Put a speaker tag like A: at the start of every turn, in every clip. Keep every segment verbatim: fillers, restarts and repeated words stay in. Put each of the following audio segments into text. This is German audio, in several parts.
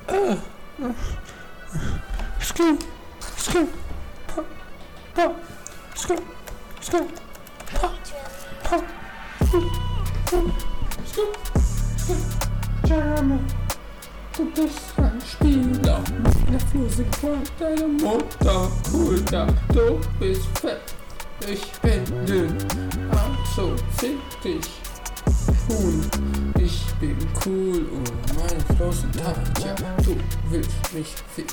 A: Skin, skin, pop, pop, skin, skin, pop, pop, skin, skin, skin. Jeremy, du bist ein Spieler mit der Physik von deiner Mutter. Cool, ja, du bist fett, ich bin dünn, also fick dich. Cool, ich bin cool und meine Flows sind hart, ja, du willst mich ficken.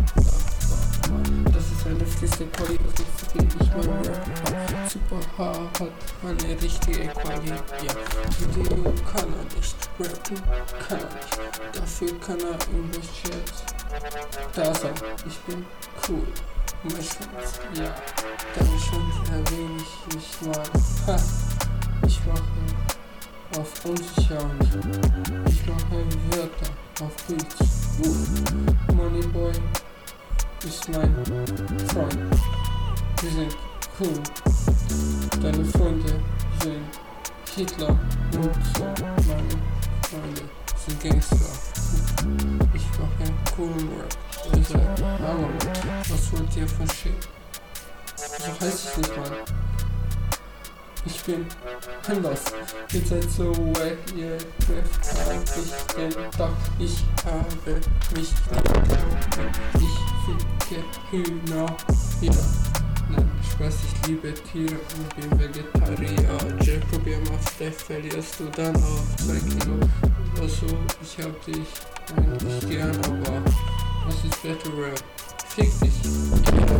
A: Das ist eine Freestyle-Party, das ist okay, ich mein Rap super hart, hat meine richtige Qualität, ja, Video kann er nicht, rappen kann er nicht, dafür kann er im Chat da sein, ich bin cool, meistens, ja, dann schon erwähne ich mich mal, ha, ich mache auf unsicher und ich mache Wörter auf Beats. Uh, Moneyboy ist mein Freund. Wir sind cool. Deine Freunde sind Hitler und so. Meine Freunde sind Gangster. Ich mache coolen Rap. Ihr seid Hammer. Was wollt ihr verstehen? So heißt es nicht mal. Ich bin anders, ihr seid so wack, ihr trefft hab ich gedacht, ich habe mich gedacht, ich ficke Hühner, ja, nein, Spaß, ich liebe Tiere und bin Vegetarier, Jack, probier mal, vielleicht verlierst du dann auch zwei Kilo, also, ich hab dich eigentlich gern, aber was ist Battle Rap? Fick dich, ja.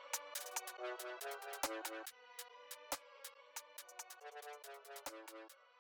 B: Hey, Drilly.